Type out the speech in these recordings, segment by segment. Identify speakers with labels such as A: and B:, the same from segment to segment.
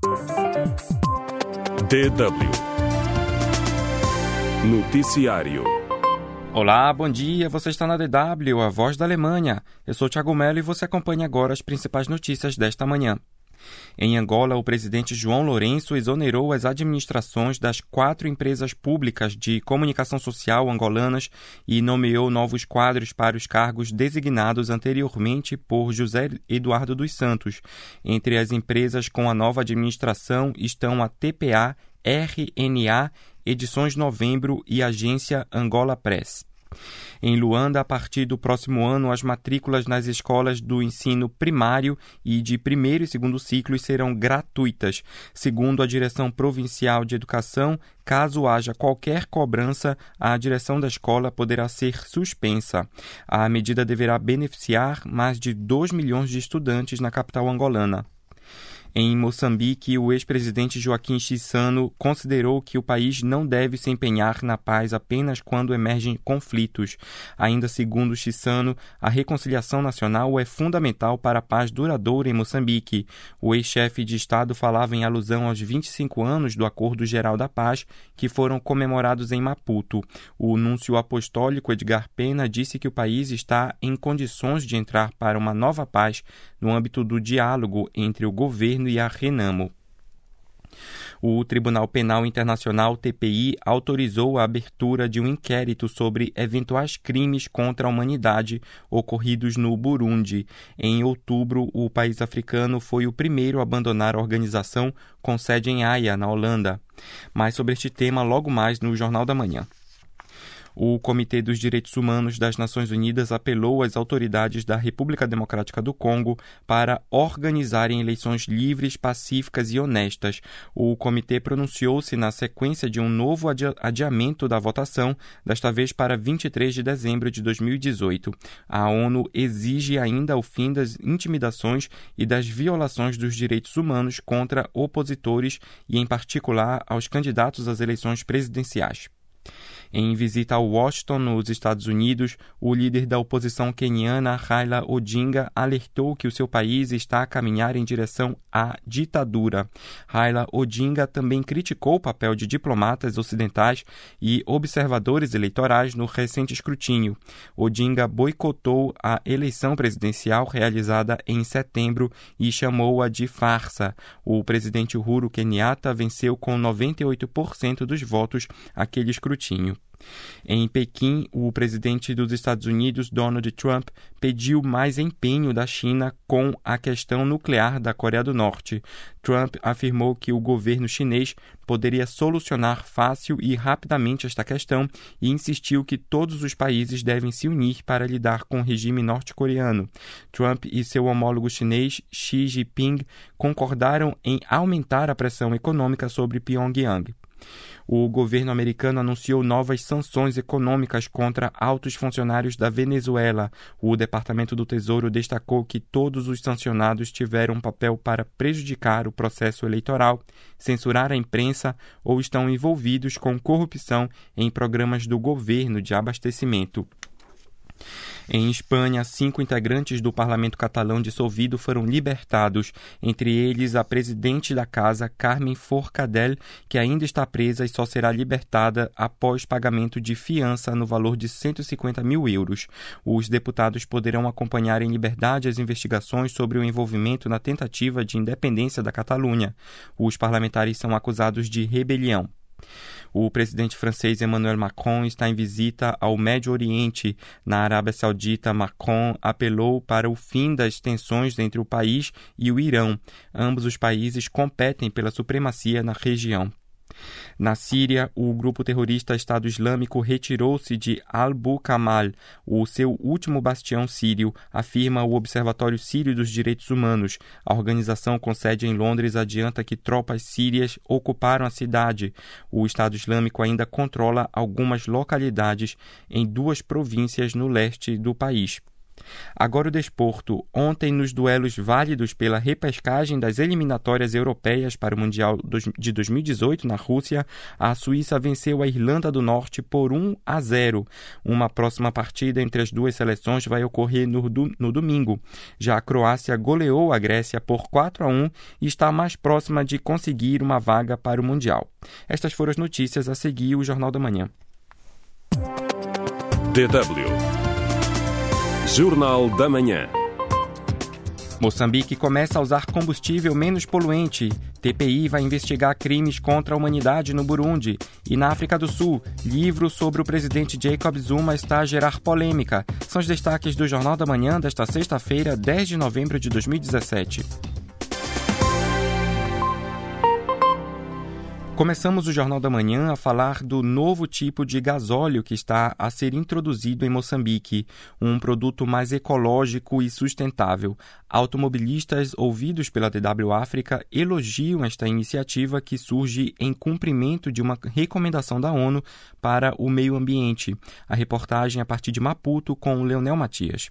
A: DW Noticiário.
B: Olá, bom dia, você está na DW, a voz da Alemanha. Eu sou Thiago Mello e você acompanha agora as principais notícias desta manhã. Em Angola, o presidente João Lourenço exonerou as administrações das 4 empresas públicas de comunicação social angolanas e nomeou novos quadros para os cargos designados anteriormente por José Eduardo dos Santos. Entre as empresas com a nova administração estão a TPA, RNA, Edições Novembro e Agência Angola Press. Em Luanda, a partir do próximo ano, as matrículas nas escolas do ensino primário e de primeiro e segundo ciclos serão gratuitas. Segundo a Direção Provincial de Educação, caso haja qualquer cobrança, a direção da escola poderá ser suspensa. A medida deverá beneficiar mais de 2 milhões de estudantes na capital angolana. Em Moçambique, o ex-presidente Joaquim Chissano considerou que o país não deve se empenhar na paz apenas quando emergem conflitos. Ainda segundo Chissano, a reconciliação nacional é fundamental para a paz duradoura em Moçambique. O ex-chefe de Estado falava em alusão aos 25 anos do Acordo Geral da Paz, que foram comemorados em Maputo. O núncio apostólico Edgar Pena disse que o país está em condições de entrar para uma nova paz no âmbito do diálogo entre o governo e a Renamo. O Tribunal Penal Internacional, TPI, autorizou a abertura de um inquérito sobre eventuais crimes contra a humanidade ocorridos no Burundi. Em outubro, o país africano foi o primeiro a abandonar a organização com sede em Haia, na Holanda. Mais sobre este tema logo mais no Jornal da Manhã. O Comitê dos Direitos Humanos das Nações Unidas apelou às autoridades da República Democrática do Congo para organizarem eleições livres, pacíficas e honestas. O comitê pronunciou-se na sequência de um novo adiamento da votação, desta vez para 23 de dezembro de 2018. A ONU exige ainda o fim das intimidações e das violações dos direitos humanos contra opositores e, em particular, aos candidatos às eleições presidenciais. Em visita a Washington, nos Estados Unidos, o líder da oposição queniana, Raila Odinga, alertou que o seu país está a caminhar em direção à ditadura. Raila Odinga também criticou o papel de diplomatas ocidentais e observadores eleitorais no recente escrutínio. Odinga boicotou a eleição presidencial realizada em setembro e chamou-a de farsa. O presidente Uhuru Kenyatta venceu com 98% dos votos aquele escrutínio. Em Pequim, o presidente dos Estados Unidos, Donald Trump, pediu mais empenho da China com a questão nuclear da Coreia do Norte. Trump afirmou que o governo chinês poderia solucionar fácil e rapidamente esta questão e insistiu que todos os países devem se unir para lidar com o regime norte-coreano. Trump e seu homólogo chinês, Xi Jinping, concordaram em aumentar a pressão econômica sobre Pyongyang. O governo americano anunciou novas sanções econômicas contra altos funcionários da Venezuela. O Departamento do Tesouro destacou que todos os sancionados tiveram um papel para prejudicar o processo eleitoral, censurar a imprensa ou estão envolvidos com corrupção em programas do governo de abastecimento. Em Espanha, 5 integrantes do parlamento catalão dissolvido foram libertados, entre eles a presidente da casa, Carmen Forcadell, que ainda está presa e só será libertada após pagamento de fiança no valor de 150 mil euros. Os deputados poderão acompanhar em liberdade as investigações sobre o envolvimento na tentativa de independência da Catalunha. Os parlamentares são acusados de rebelião. O presidente francês Emmanuel Macron está em visita ao Médio Oriente. Na Arábia Saudita, Macron apelou para o fim das tensões entre o país e o Irão. Ambos os países competem pela supremacia na região. Na Síria, o grupo terrorista Estado Islâmico retirou-se de Al-Bukamal, o seu último bastião sírio, afirma o Observatório Sírio dos Direitos Humanos. A organização com sede em Londres adianta que tropas sírias ocuparam a cidade. O Estado Islâmico ainda controla algumas localidades em 2 províncias no leste do país. Agora o desporto. Ontem, nos duelos válidos pela repescagem das eliminatórias europeias para o Mundial de 2018 na Rússia, a Suíça venceu a Irlanda do Norte por 1-0. Uma próxima partida entre as duas seleções vai ocorrer no domingo. Já a Croácia goleou a Grécia por 4-1 e está mais próxima de conseguir uma vaga para o Mundial. Estas foram as notícias a seguir o Jornal da Manhã.
A: DW Jornal da Manhã.
B: Moçambique começa a usar combustível menos poluente. TPI vai investigar crimes contra a humanidade no Burundi. E na África do Sul, livro sobre o presidente Jacob Zuma está a gerar polêmica. São os destaques do Jornal da Manhã desta sexta-feira, 10 de novembro de 2017. Começamos o Jornal da Manhã a falar do novo tipo de gasóleo que está a ser introduzido em Moçambique, um produto mais ecológico e sustentável. Automobilistas ouvidos pela DW África elogiam esta iniciativa que surge em cumprimento de uma recomendação da ONU para o meio ambiente. A reportagem a partir de Maputo com Leonel Matias.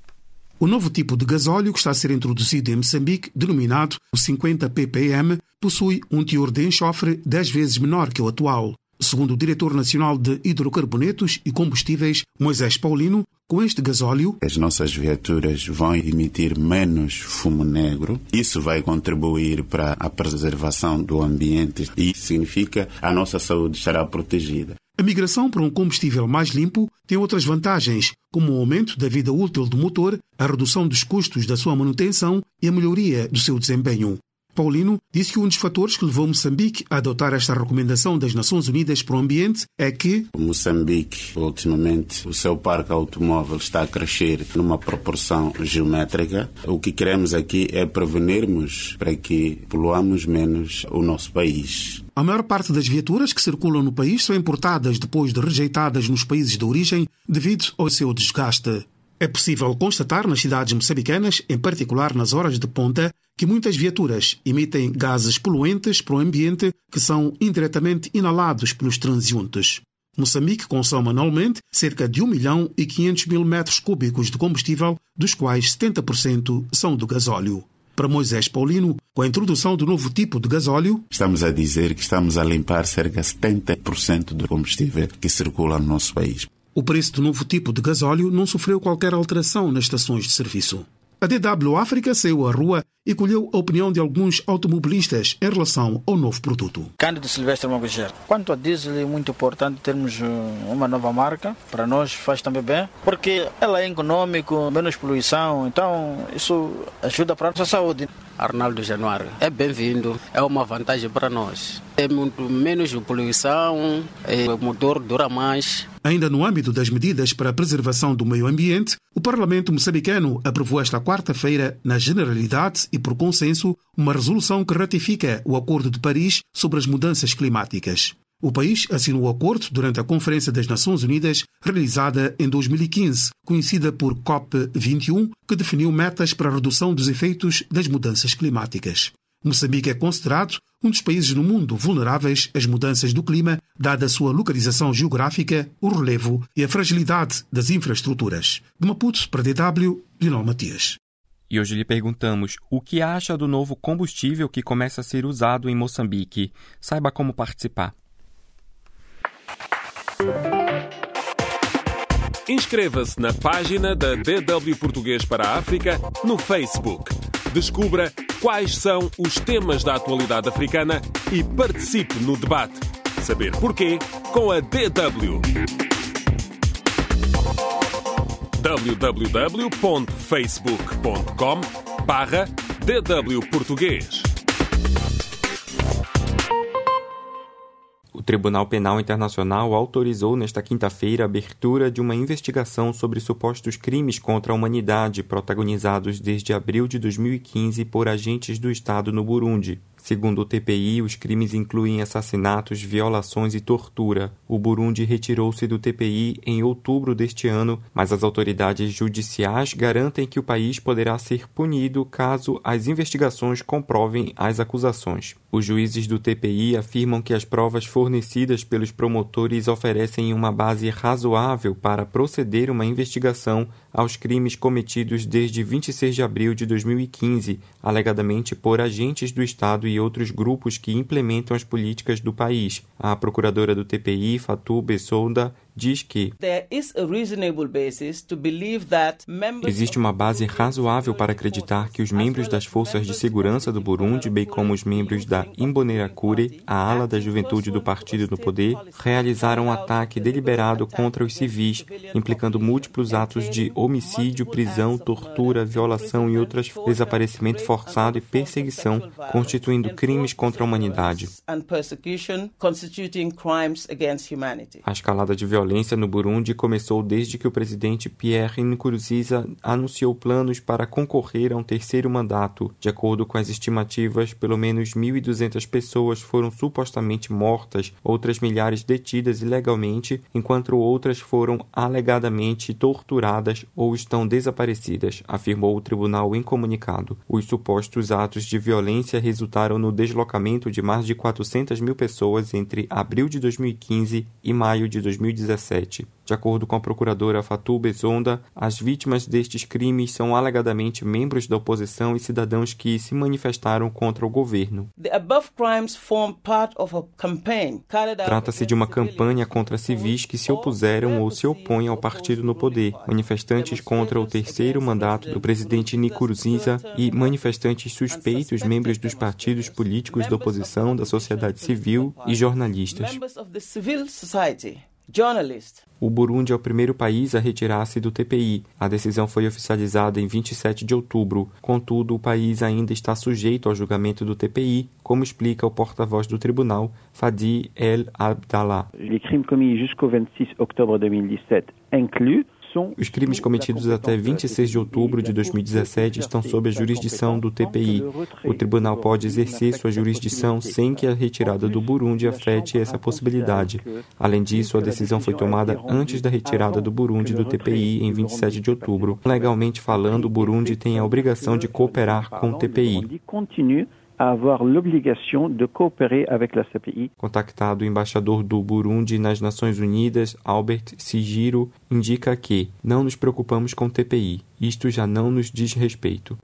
C: O novo tipo de gasóleo que está a ser introduzido em Moçambique, denominado o 50 ppm, possui um teor de enxofre 10 vezes menor que o atual. Segundo o diretor nacional de hidrocarbonetos e combustíveis, Moisés Paulino, com este gasóleo,
D: as nossas viaturas vão emitir menos fumo negro. Isso vai contribuir para a preservação do ambiente e significa que a nossa saúde estará protegida.
C: A migração para um combustível mais limpo tem outras vantagens, como o aumento da vida útil do motor, a redução dos custos da sua manutenção e a melhoria do seu desempenho. Paulino disse que um dos fatores que levou Moçambique a adotar esta recomendação das Nações Unidas para o Ambiente é que
D: Moçambique, ultimamente, o seu parque automóvel está a crescer numa proporção geométrica. O que queremos aqui é prevenirmos para que poluamos menos o nosso país.
C: A maior parte das viaturas que circulam no país são importadas depois de rejeitadas nos países de origem devido ao seu desgaste. É possível constatar nas cidades moçambicanas, em particular nas horas de ponta, que muitas viaturas emitem gases poluentes para o ambiente que são indiretamente inalados pelos transeuntes. Moçambique consome anualmente cerca de 1.500.000 metros cúbicos de combustível, dos quais 70% são do gasóleo. Para Moisés Paulino, com a introdução do novo tipo de gasóleo,
D: estamos a dizer que estamos a limpar cerca de 70% do combustível que circula no nosso país.
C: O preço do novo tipo de gasóleo não sofreu qualquer alteração nas estações de serviço. A DW África saiu à rua e colheu a opinião de alguns automobilistas em relação ao novo produto.
E: Cândido Silvestre Maguger. Quanto a diesel, é muito importante termos uma nova marca. Para nós faz também bem, porque ela é econômico, menos poluição, então isso ajuda para a nossa saúde.
F: Arnaldo Januário. É bem-vindo, é uma vantagem para nós. É muito menos poluição, o motor dura mais.
C: Ainda no âmbito das medidas para a preservação do meio ambiente, o Parlamento moçambicano aprovou esta quarta-feira, na generalidade e por consenso, uma resolução que ratifica o Acordo de Paris sobre as mudanças climáticas. O país assinou o acordo durante a Conferência das Nações Unidas, realizada em 2015, conhecida por COP21, que definiu metas para a redução dos efeitos das mudanças climáticas. Moçambique é considerado um dos países no mundo vulneráveis às mudanças do clima, dada a sua localização geográfica, o relevo e a fragilidade das infraestruturas. De Maputo para DW, Leonel Matias.
B: E hoje lhe perguntamos o que acha do novo combustível que começa a ser usado em Moçambique. Saiba como participar.
A: Inscreva-se na página da DW Português para a África no Facebook. Descubra quais são os temas da atualidade africana e participe no debate. Saber porquê com a DW. www.facebook.com/DW Português.
B: O Tribunal Penal Internacional autorizou nesta quinta-feira a abertura de uma investigação sobre supostos crimes contra a humanidade protagonizados desde abril de 2015 por agentes do Estado no Burundi. Segundo o TPI, os crimes incluem assassinatos, violações e tortura. O Burundi retirou-se do TPI em outubro deste ano, mas as autoridades judiciais garantem que o país poderá ser punido caso as investigações comprovem as acusações. Os juízes do TPI afirmam que as provas fornecidas pelos promotores oferecem uma base razoável para proceder uma investigação aos crimes cometidos desde 26 de abril de 2015, alegadamente por agentes do Estado e outros grupos que implementam as políticas do país. A procuradora do TPI, Fatou Bessouda, diz que existe uma base razoável para acreditar que os membros das forças de segurança do Burundi, bem como os membros da Imbonerakure, a ala da juventude do partido no poder, realizaram um ataque deliberado contra os civis, implicando múltiplos atos de homicídio, prisão, tortura, violação e outras, desaparecimento forçado e perseguição, constituindo crimes contra a humanidade. A escalada de violência no Burundi começou desde que o presidente Pierre Nkurunziza anunciou planos para concorrer a um terceiro mandato. De acordo com as estimativas, pelo menos 1.200 pessoas foram supostamente mortas, outras milhares detidas ilegalmente, enquanto outras foram alegadamente torturadas ou estão desaparecidas, afirmou o tribunal em comunicado. Os supostos atos de violência resultaram no deslocamento de mais de 400 mil pessoas entre abril de 2015 e maio de 2017. De acordo com a procuradora Fatou Bessouda, as vítimas destes crimes são alegadamente membros da oposição e cidadãos que se manifestaram contra o governo. Trata-se de uma campanha contra civis que se opuseram ou se opõem ao partido no poder, manifestantes contra o terceiro mandato do presidente Nkurunziza e manifestantes suspeitos, membros dos partidos políticos da oposição, da sociedade civil e jornalistas. O Burundi é o primeiro país a retirar-se do TPI. A decisão foi oficializada em 27 de outubro. Contudo, o país ainda está sujeito ao julgamento do TPI, como explica o porta-voz do tribunal, Fadi El Abdallah.
G: Les crimes commis jusqu'au 26 octobre 2017 incluent.
B: Os crimes cometidos até 26 de outubro de 2017 estão sob a jurisdição do TPI. O tribunal pode exercer sua jurisdição sem que a retirada do Burundi afete essa possibilidade. Além disso, a decisão foi tomada antes da retirada do Burundi do TPI em 27 de outubro. Legalmente falando, o Burundi tem a obrigação de cooperar com o TPI.
G: A avoir l'obligation de coopérer avec la CPI.
B: Contactado, o embaixador do Burundi nas Nações Unidas, Albert Sigiro, indica que não nos preocupamos com o TPI. Isto já não nos diz respeito.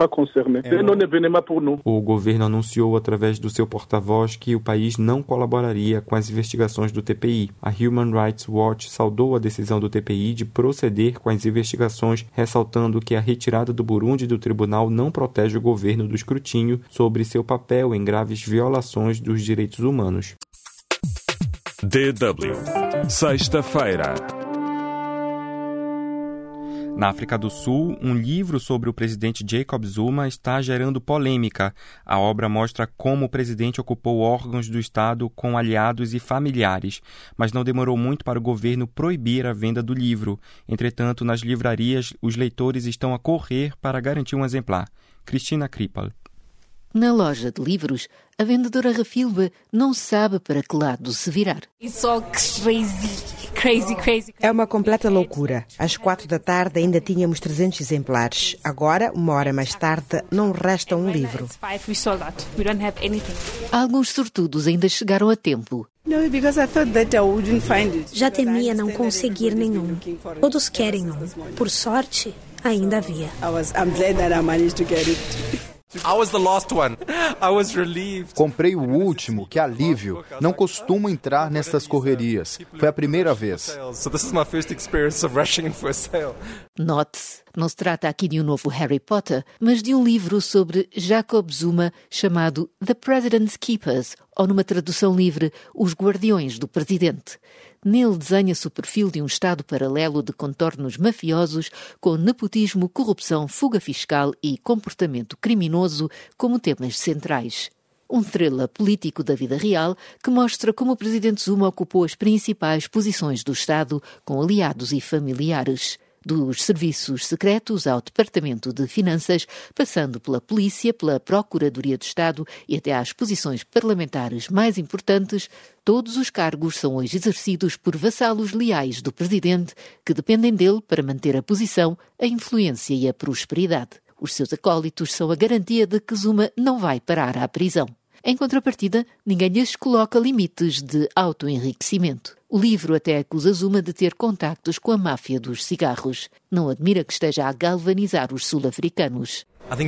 B: O governo anunciou através do seu porta-voz que o país não colaboraria com as investigações do TPI. A Human Rights Watch saudou a decisão do TPI de proceder com as investigações, ressaltando que a retirada do Burundi do tribunal não protege o governo do escrutínio sobre seu papel em graves violações dos direitos humanos.
A: DW, sexta-feira.
B: Na África do Sul, um livro sobre o presidente Jacob Zuma está gerando polêmica. A obra mostra como o presidente ocupou órgãos do Estado com aliados e familiares, mas não demorou muito para o governo proibir a venda do livro. Entretanto, nas livrarias, os leitores estão a correr para garantir um exemplar. Cristina Krippel.
H: Na loja de livros, a vendedora Rafilba não sabe para que lado se virar.
I: É uma completa loucura. Às 4 da tarde ainda tínhamos 300 exemplares. Agora, 1 hora mais tarde, não resta um livro.
H: Alguns sortudos ainda chegaram a tempo.
J: Já temia não conseguir nenhum. Todos querem um. Por sorte, ainda havia.
K: Comprei o último, que alívio. Não costumo entrar nessas correrias. Foi a primeira vez.
H: Note-se, não se trata aqui de um novo Harry Potter, mas de um livro sobre Jacob Zuma chamado The President's Keepers, ou numa tradução livre, Os Guardiões do Presidente. Nele desenha-se o perfil de um Estado paralelo de contornos mafiosos, com nepotismo, corrupção, fuga fiscal e comportamento criminoso como temas centrais. Um thriller político da vida real que mostra como o presidente Zuma ocupou as principais posições do Estado com aliados e familiares. dos serviços secretos ao Departamento de Finanças, passando pela Polícia, pela Procuradoria do Estado e até às posições parlamentares mais importantes, todos os cargos são hoje exercidos por vassalos leais do presidente, que dependem dele para manter a posição, a influência e a prosperidade. Os seus acólitos são a garantia de que Zuma não vai parar à prisão. Em contrapartida, ninguém lhes coloca limites de autoenriquecimento. O livro até acusa Zuma de ter contactos com a máfia dos cigarros. Não admira que esteja a galvanizar os sul-africanos.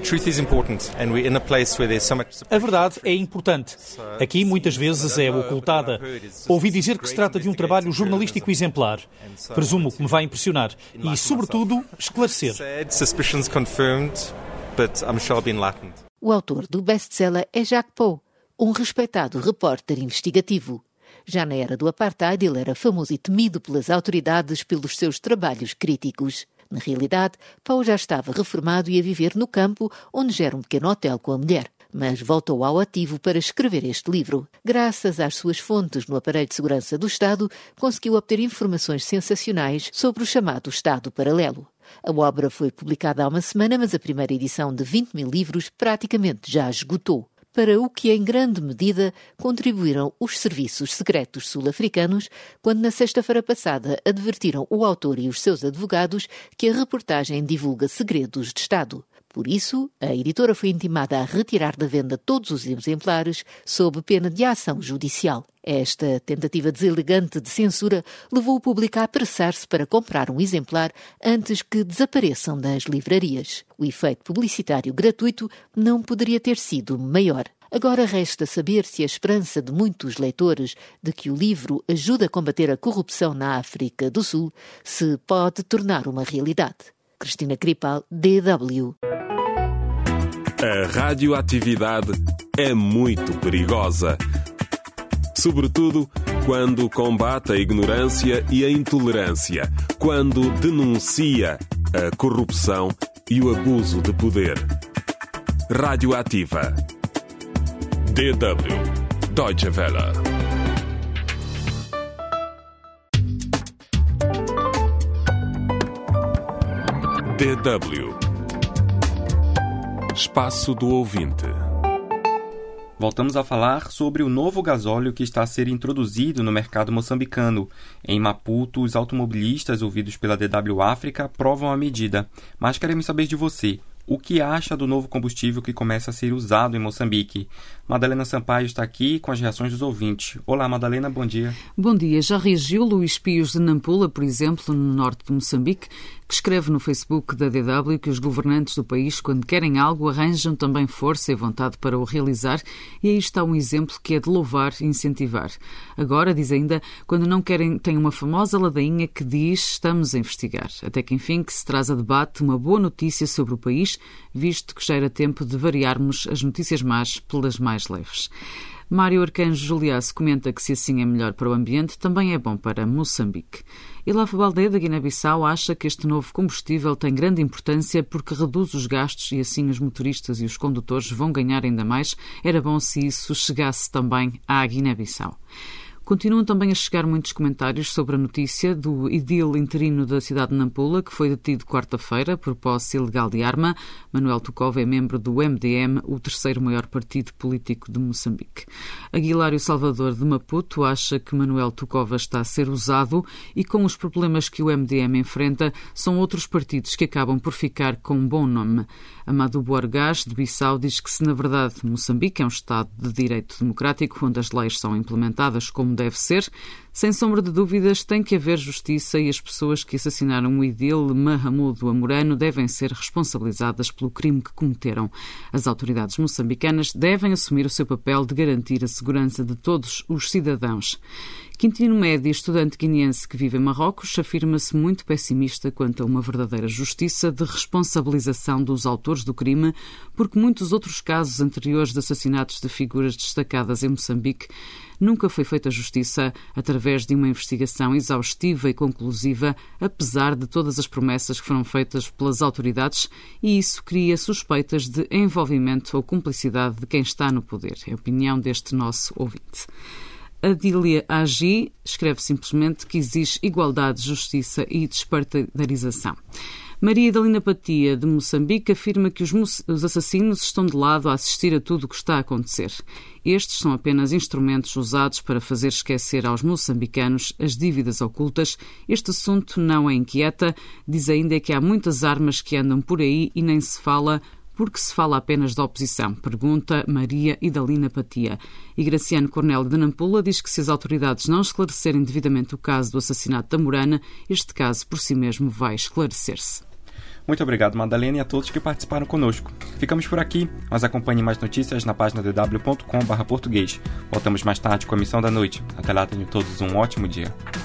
L: A verdade é importante. Aqui, muitas vezes, é ocultada. Ouvi dizer que se trata de um trabalho jornalístico exemplar. Presumo que me vai impressionar e, sobretudo, esclarecer.
H: O autor do best-seller é Jacques Pau, um respeitado repórter investigativo. Já na era do apartheid, ele era famoso e temido pelas autoridades pelos seus trabalhos críticos. Na realidade, Pau já estava reformado e a viver no campo, onde gera um pequeno hotel com a mulher. Mas voltou ao ativo para escrever este livro. Graças às suas fontes no aparelho de segurança do Estado, conseguiu obter informações sensacionais sobre o chamado Estado Paralelo. A obra foi publicada há uma semana, mas a primeira edição de 20 mil livros praticamente já esgotou. Para o que, em grande medida, contribuíram os serviços secretos sul-africanos, quando na sexta-feira passada advertiram o autor e os seus advogados que a reportagem divulga segredos de Estado. Por isso, a editora foi intimada a retirar da venda todos os exemplares sob pena de ação judicial. Esta tentativa deselegante de censura levou o público a apressar-se para comprar um exemplar antes que desapareçam das livrarias. O efeito publicitário gratuito não poderia ter sido maior. Agora resta saber se a esperança de muitos leitores de que o livro ajude a combater a corrupção na África do Sul se pode tornar uma realidade. Cristina Cripal, DW.
A: A radioatividade é muito perigosa. Sobretudo quando combate a ignorância e a intolerância, quando denuncia a corrupção e o abuso de poder. Radioativa. DW. Deutsche Welle. DW. Espaço do Ouvinte.
B: Voltamos a falar sobre o novo gasóleo que está a ser introduzido no mercado moçambicano. Em Maputo, os automobilistas ouvidos pela DW África aprovam a medida. Mas queremos saber de você. O que acha do novo combustível que começa a ser usado em Moçambique? Madalena Sampaio está aqui com as reações dos ouvintes. Olá, Madalena, bom dia.
M: Bom dia. Já reagiu Luís Pios de Nampula, por exemplo, no norte de Moçambique, que escreve no Facebook da DW que os governantes do país, quando querem algo, arranjam também força e vontade para o realizar, e aí está um exemplo que é de louvar e incentivar. Agora, diz ainda, quando não querem, tem uma famosa ladainha que diz estamos a investigar, até que enfim que se traz a debate uma boa notícia sobre o país, visto que já era tempo de variarmos as notícias más pelas mais leves. Mário Arcanjo Juliace comenta que se assim é melhor para o ambiente, também é bom para Moçambique. Ilafa Balde, da Guiné-Bissau, acha que este novo combustível tem grande importância porque reduz os gastos e assim os motoristas e os condutores vão ganhar ainda mais. Era bom se isso chegasse também à Guiné-Bissau. Continuam também a chegar muitos comentários sobre a notícia do edil interino da cidade de Nampula, que foi detido quarta-feira por posse ilegal de arma. Manuel Tucova é membro do MDM, o terceiro maior partido político de Moçambique. Aguilário Salvador de Maputo acha que Manuel Tucova está a ser usado e com os problemas que o MDM enfrenta, são outros partidos que acabam por ficar com um bom nome. Amadou Boargás, de Bissau, diz que se na verdade Moçambique é um Estado de direito democrático, onde as leis são implementadas como deve ser, sem sombra de dúvidas tem que haver justiça e as pessoas que assassinaram o edil Mahamudu Amorano devem ser responsabilizadas pelo crime que cometeram. As autoridades moçambicanas devem assumir o seu papel de garantir a segurança de todos os cidadãos. Quintino Médio, estudante guineense que vive em Marrocos, afirma-se muito pessimista quanto a uma verdadeira justiça de responsabilização dos autores do crime, porque muitos outros casos anteriores de assassinatos de figuras destacadas em Moçambique nunca foi feita justiça através de uma investigação exaustiva e conclusiva, apesar de todas as promessas que foram feitas pelas autoridades, e isso cria suspeitas de envolvimento ou cumplicidade de quem está no poder. É a opinião deste nosso ouvinte. Adília Agi escreve simplesmente que exige igualdade, justiça e despartidarização. Maria Idalina Patia, de Moçambique, afirma que os assassinos estão de lado a assistir a tudo o que está a acontecer. Estes são apenas instrumentos usados para fazer esquecer aos moçambicanos as dívidas ocultas. Este assunto não a inquieta. Diz ainda que há muitas armas que andam por aí e nem se fala, porque se fala apenas da oposição? Pergunta Maria Idalina Patia. E Graciano Cornélio de Nampula diz que se as autoridades não esclarecerem devidamente o caso do assassinato da Morana, este caso por si mesmo vai esclarecer-se.
B: Muito obrigado, Madalena, e a todos que participaram conosco. Ficamos por aqui, mas acompanhe mais notícias na página dw.com/português. Voltamos mais tarde com a Missão da Noite. Até lá, tenham todos um ótimo dia.